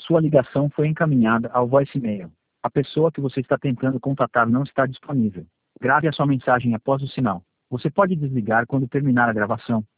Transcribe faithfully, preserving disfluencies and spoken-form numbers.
Sua ligação foi encaminhada ao voicemail. A pessoa que você está tentando contatar não está disponível. Grave a sua mensagem após o sinal. Você pode desligar quando terminar a gravação.